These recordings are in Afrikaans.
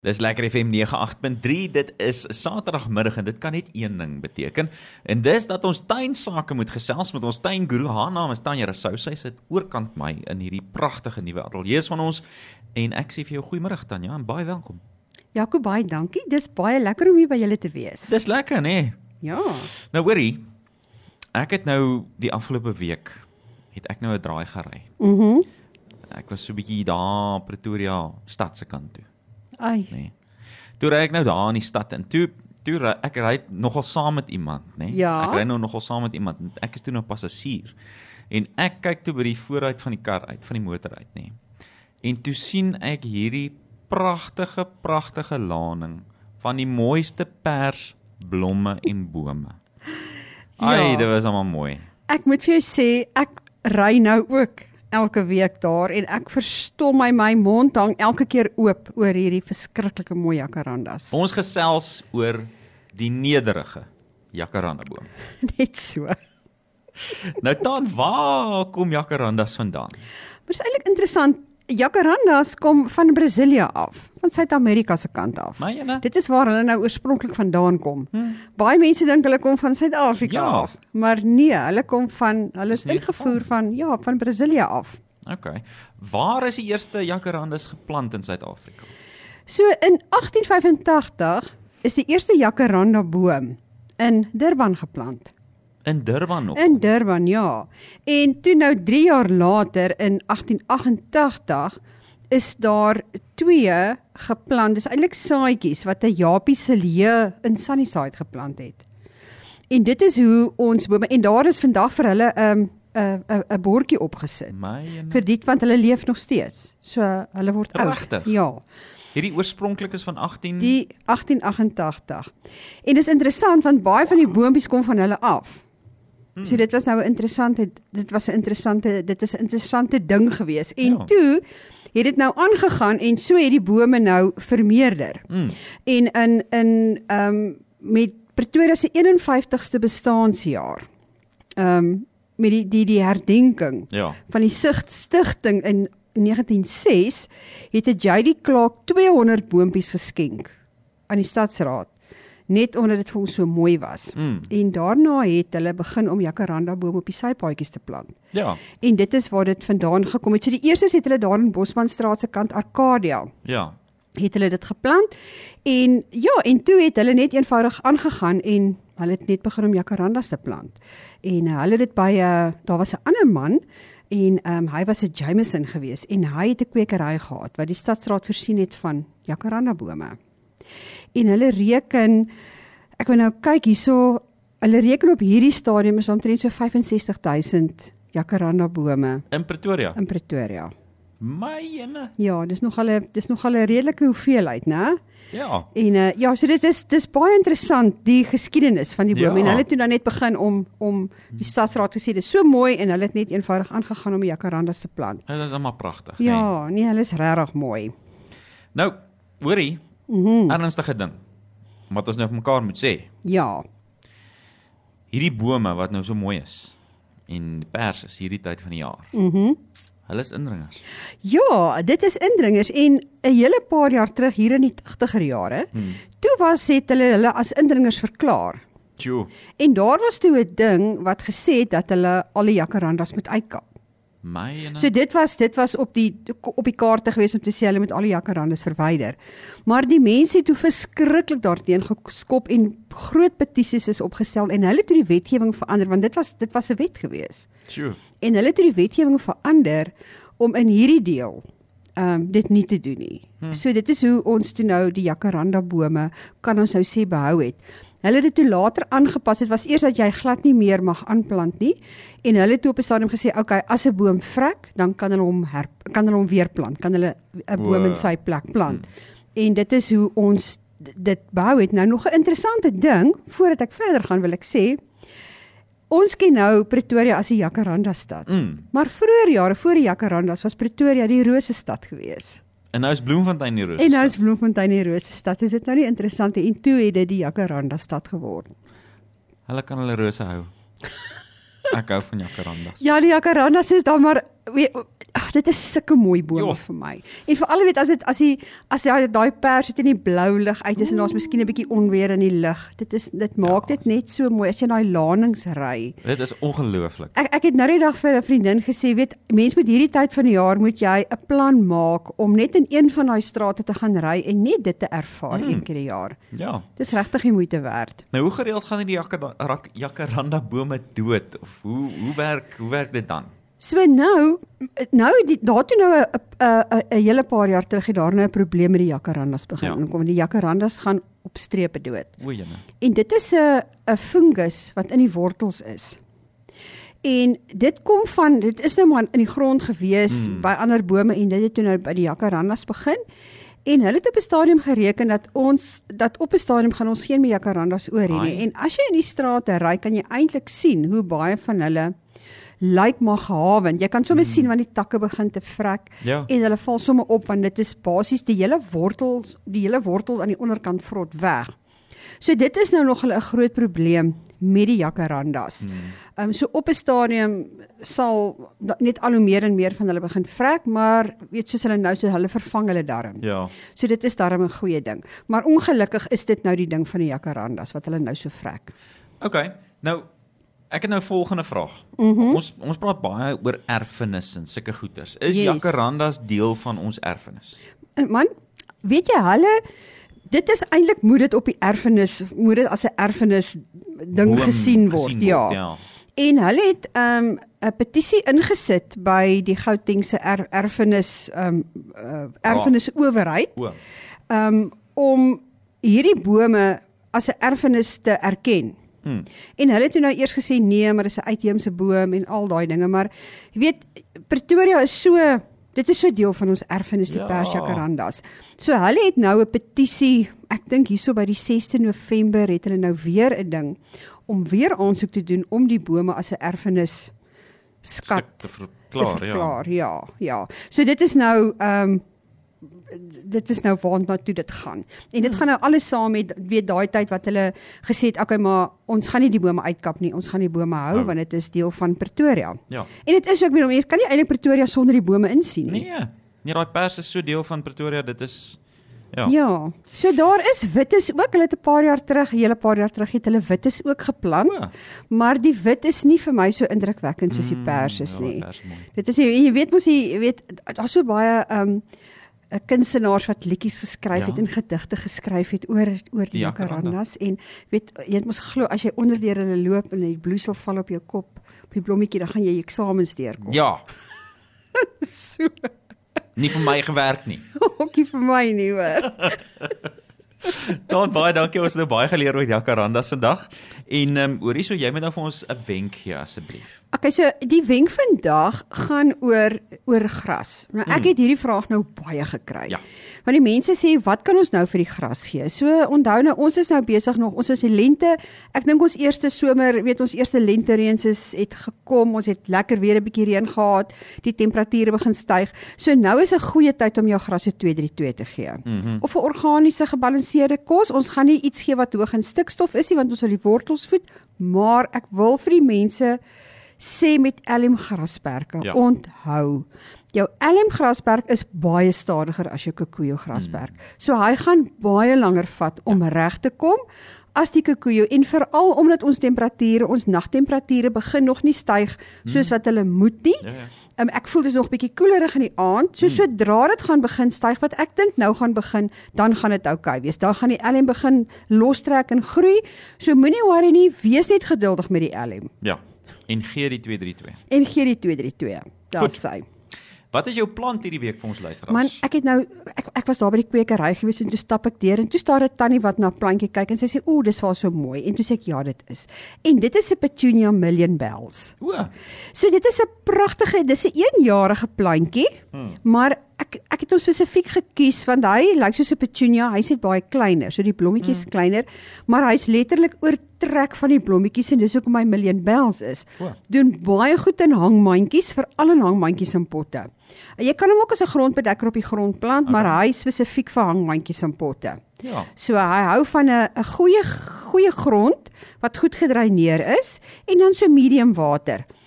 Dis Lekker FM 98.3, dit is Saterdagmiddag en dit kan net een ding beteken, en dis dat ons tuinsake moet gesels met ons tuinguru. Haar naam is Tanya Rousseau, sy sit oorkant my in hierdie pragtige nuwe ateljee van ons, en ek sê vir jou goeiemiddag Tanya, en baie welkom. Jaco, baie dankie, dis baie lekker om hier by julle te wees. Dis lekker, nee? Ja. Nou hoorie, ek het nou die afgelope week, het ek nou 'n draai gery. Ek was so 'n bietjie daar Pretoria stad se kant toe. Ai. Nee. Toe ry ek nou daar in die stad en toe ek ry nogal saam met iemand, nee. Ja. Ek ry nou nogal saam met iemand. Ek is toe nou passasier. En ek kyk toe by die vooruit van die kar uit, van die motor uit, nee. En toe sien ek hierdie pragtige laning van die mooiste pers, blomme en bome. Ai, dit was allemaal mooi. Ek moet vir jou sê, ek ry nou ook elke week daar en ek verstom my mond hang elke keer oop oor hierdie verskriklike mooi jacarandas. Ons gesels oor die nederige jacarandaboom. Net so. Nou dan, waar kom jacarandas vandaan? Maar is eintlik interessant, jacarandas kom van Brasilia af, van Suid-Amerika se kant af. Dit is waar hulle nou oorspronklik vandaan kom. Baie mense dink hulle kom van Suid-Afrika af, maar nee, hulle is ingevoer van Brasilia af. Okay. Waar is die eerste jacarandas geplant in Suid-Afrika? So in 1885 is die eerste jacaranda boom in Durban geplant. In Durban nog? In Durban, ja. En toe nou 3 jaar later, in 1888, is daar 2 geplant. Dis eintlik saadjies wat 'n Japie Silje in Sunnyside geplant het. En dit is hoe ons bome, en daar is vandag vir hulle 'n bordjie opgesit. Vir dit, want hulle leef nog steeds. So hulle word oud. Regtig? Ja. Hierdie oorspronklik is van 1888. En dis interessant, want baie van die boontjies kom van hulle af. So dit was nou 'n interessante ding gewees. En toe het dit nou aangegaan en so het die bome nou vermeerder. En met Pretoria se 51ste bestaanjaar, met die herdenking van die stigting in 1906, het 'n J.D. Clark 200 boontjies geskenk aan die stadsraad, net omdat dit vir ons so mooi was. En daarna het hulle begin om jacarandabome op die sypaadjies te plant. Ja. En dit is waar dit vandaan gekom het. So die eerste het hulle daar in Bosmanstraat se kant, Arcadia. Ja. Het hulle dit geplant. En toe het hulle net eenvoudig aangegaan en hulle het net begin om jacarandas te plant. En hulle het dit by daar was 'n ander man, en hy was 'n Jameson gewees, en hy het 'n kwekery gehad wat die stadsraad voorsien het van jacarandabome. En hulle reken, ek wil nou kyk hierso, hulle reken op hierdie stadium is omtrent so 65,000 jacarandabome. In Pretoria? In Pretoria. Myne. Ja, dis nogal 'n redelike hoeveelheid, né? Ja. En so dit is baie interessant, die geskiedenis van die bome. En hulle het toe dan net begin om die stadsraad gesê, dis so mooi, en hulle het net eenvoudig aangegaan om jacarandas te plant. Dit is allemaal pragtig. Ja, nee, hulle is regtig mooi. Nou, hoorie, ernstige ding, wat ons nou vir mekaar moet sê. Ja. Hierdie bome wat nou so mooi is, en die pers is hierdie tyd van die jaar, hulle is indringers. Ja, dit is indringers, en 'n hele paar jaar terug, hier in die 80er jare, toe het hulle as indringers verklaar. Tjoe. En daar was toe 'n ding wat gesê het dat hulle al die jacarandas moet uitkap. So dit was op die kaarte gewees om te sê hulle moet al die jacarandas verwyder. Maar die mense het toe verskriklik daarteen geskop en groot petisies is opgestel, en hulle het toe die wetgewing verander, want dit was 'n wet gewees. Sure. En hulle het toe die wetgewing verander om in hierdie deel dit nie te doen nie. So dit is hoe ons toe nou die jacarandabome, kan ons nou sê, behou het. Hulle het dit toe later aangepas. Dit was eers dat jy glad nie meer mag aanplant nie, en hulle het toe op 'n stadium gesê, okay, as 'n boom vrek, dan kan hulle hom weer plant, kan hulle 'n boom in sy plek plant. En dit is hoe ons dit behou het. Nou nog 'n interessante ding, voordat ek verder gaan, wil ek sê, ons ken nou Pretoria as die jacaranda stad. Maar vroeër jare, voor die jacarandas, was Pretoria die rose stad gewees. En nou is Bloemfontein die rose stad. En nou is Bloemfontein die rose stad. Is dit nou nie interessant? En toe het dit die jacaranda stad geword. Hulle kan hulle rose hou. Ek hou van jacarandas. Ja, die jacarandas is daar, maar dit is sulke mooi bome vir my. En veral weet as daai pers sit in die blou lig uit is en daar's miskien 'n bietjie onweer in die lug. Dit maak dit net so mooi as jy daai landings ry. Dit is ongelooflik. Ek het nou die dag vir 'n vriendin gesê, weet, mens moet hierdie tyd van die jaar moet jy 'n plan maak om net in een van daai strate te gaan ry en net dit te ervaar een keer 'n jaar. Ja. Dis regtig die moeite werd. Nou hoe gereeld gaan die jacaranda bome dood of hoe werk dit dan? So daartoe nou 'n hele paar jaar terug het daar nou 'n probleem met die jacarandas begin inkom. Die jacarandas gaan op strepe dood. O jene. En dit is 'n fungus wat in die wortels is. En dit is nou maar in die grond gewees by ander bome en dit het toe nou by die jacarandas begin. En hulle het op 'n stadium gereken dat op 'n stadium gaan ons geen meer jacarandas oor hê nie. En as jy in die strate ry, kan jy eintlik sien hoe baie van hulle lyk maar gehavend. Jy kan sommer sien wanneer die takke begin te vrek en hulle val sommer op want dit is basies die hele wortel aan die onderkant vrot weg. So dit is nou nog 'n groot probleem met die jacarandas. So op 'n stadium sal net al hoe meer en meer van hulle begin vrek, maar weet soos hulle nou, so hulle vervang hulle darm. Ja. So dit is darm 'n goeie ding. Maar ongelukkig is dit nou die ding van die jacarandas wat hulle nou so vrek. Okay, nou ek het nou volgende vraag. Ons praat baie oor erfenis en sulke goeders. Is jacarandas deel van ons erfenis? Man, weet jy dit is eintlik moet dit as 'n erfenis ding gesien word. Ja. En hulle het 'n petisie ingesit by die Gautengse erfenisowerheid om hierdie bome as 'n erfenis te erken. En hulle het toe nou eers gesê nee, maar dis 'n uitheemse boom en al daai dinge, maar jy weet Pretoria is dit is so deel van ons erfenis, die persjacarandas. So hulle het nou 'n petisie, ek dink hierso by die 6de November het hulle nou weer 'n ding om weer aansoek te doen om die bome as 'n erfenis skat te verklaar. Ja. So dit is nou waarna dit gaan. En dit gaan nou alles saam met weet daai tyd wat hulle gesê het, okay, maar ons gaan nie die bome uitkap nie, ons gaan die bome hou want dit is deel van Pretoria. Ja. En dit is ook weer mense kan nie eintlik Pretoria sonder die bome insien nie. Nee, daai pers is so deel van Pretoria, dit is Ja, so daar is wittes ook, hulle het 'n hele paar jaar terug het hulle wittes ook geplant, maar die wit is nie vir my so indrukwekkend soos die pers is nie. Dit is jy weet daar's so baie kunstenaars wat liedjies geskryf het en gedigte geskryf het oor die jacarandas en weet jy het mos glo as jy onderdeur hulle loop en die bloesel val op jou kop op die blommetjie dan gaan jy eksamens deurkom. Ja. So nie vir my gewerk nie. Okkie vir my nie hoor. Baie dankie, ons het nou baie geleer oor jacarandas vandag. En hoorie so jy moet nou vir ons 'n wenk gee asseblief. Okay, so die wenk vandag gaan oor gras. Nou ek het hierdie vraag nou baie gekry. Ja. Want die mense sê wat kan ons nou vir die gras gee? So onthou nou ons is nou besig nog, ons is in lente. Ek dink ons eerste somer, ons eerste lentereëns het gekom. Ons het lekker weer 'n bietjie reën gehad. Die temperature begin styg. So nou is 'n goeie tyd om jou gras 'n 2-3-2 te gee. Of 'n organiese gebalanseerde kos. Ons gaan nie iets gee wat hoog in stikstof is nie want ons wil die wortels voed, maar ek wil vir die mense sê met Elm grasperke, onthou, jou Elm grasperk is baie stadiger as jou kikoejo grasperk. So hy gaan baie langer vat om reg te kom as die kikoejo en veral omdat ons nagtemperature begin nog nie styg soos wat hulle moet nie. Ek voel dit is nog bietjie koelerig in die aand. So sodra dit gaan begin styg wat ek dink nou gaan begin, dan gaan dit okay wees. Dan gaan die Elm begin lostrek en groei. So moenie worry nie, wees net geduldig met die Elm. Ja. En gee die 232. Daar's sy. Wat is jou plan hierdie week vir ons luisteraars? Man, ek was daar by die kwekery gewees en toe stap ek deur en toe staan 'n tannie wat na 'n plantjie kyk en sy sê, "O, dis wel so mooi." En toe sê ek, "Ja, dit is." En dit is 'n Petunia Million Bells. So dit is 'n pragtige, dis 'n 1-jarige plantjie, maar ek het hom spesifiek gekies want hy lyk soos 'n petunia, hy's net baie kleiner, so die blommetjies is kleiner, maar hy's letterlik oortrek van die blommetjies en dis hoekom hy Million Bells is. Doen baie goed in hangmandjies, veral in hangmandjies in potte. Jy kan hom ook as 'n grondbedekker op die grond plant, maar hy spesifiek vir hangmandjies in potte. Ja. So hy hou van 'n goeie grond wat goed gedreineer is en dan so medium water.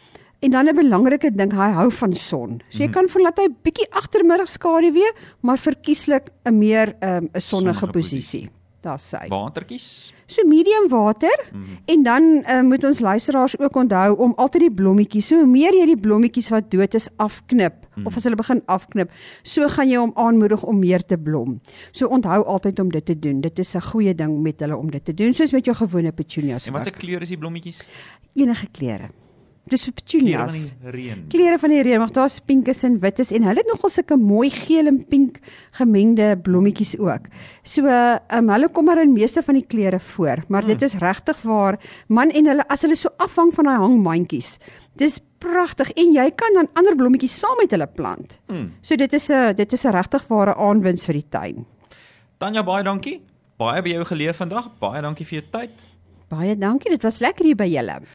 En dan 'n belangrike ding, hy hou van son. So jy kan laat hy bietjie agtermiddag skaduwee, maar verkieslik 'n meer 'n sonnige posisie. Daar's sy. Watertjies? So medium water en dan moet ons luisteraars ook onthou om altyd die blommetjies, so hoe meer jy die blommetjies wat dood is afknip of as hulle begin afknip, so gaan jy hom aanmoedig om meer te blom. So onthou altyd om dit te doen. Dit is 'n goeie ding met hulle om dit te doen, soos met jou gewone petunias. En wat se kleur is die blommetjies? Enige kleure. Dis vir Kleure van petunias. die reën. Kleure van die reën, maar daar's pinkes en wites en hulle het nogal sulke mooi geel en pink gemengde blommetjies ook. So hulle kom maar in meeste van die kleure voor, maar dit is regtig waar man en hulle as hulle so afhang van daai hangmandjies. Dis pragtig en jy kan dan ander blommetjies saam met hulle plant. So dit is 'n regtig ware aanwins vir die tuin. Tanya, baie dankie. Baie by jou geleer vandag. Baie dankie vir jou tyd. Baie dankie, dit was lekker hier by julle.